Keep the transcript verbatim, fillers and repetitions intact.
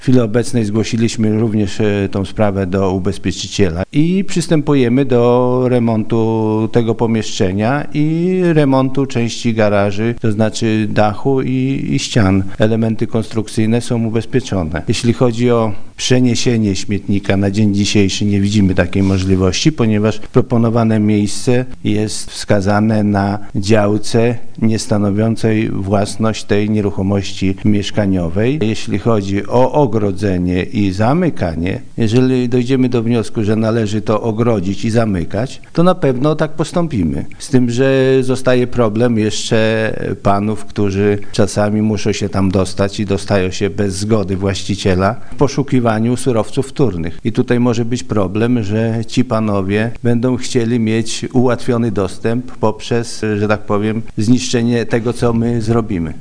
W chwili obecnej zgłosiliśmy również tą sprawę do ubezpieczyciela i przystępujemy do remontu tego pomieszczenia i remontu części garaży, to znaczy dachu i, i ścian. Elementy konstrukcyjne są ubezpieczone. Jeśli chodzi o przeniesienie śmietnika na dzień dzisiejszy, nie widzimy takiej możliwości, ponieważ proponowane miejsce jest wskazane na działce niestanowiącej własność tej nieruchomości mieszkaniowej. Jeśli chodzi o ogrodzenie i zamykanie, jeżeli dojdziemy do wniosku, że należy to ogrodzić i zamykać, to na pewno tak postąpimy. Z tym, że zostaje problem jeszcze panów, którzy czasami muszą się tam dostać i dostają się bez zgody właściciela w poszukiwaniu surowców wtórnych. I tutaj może być problem, że ci panowie będą chcieli mieć ułatwiony dostęp poprzez, że tak powiem, zniszczenie tego, co my zrobimy.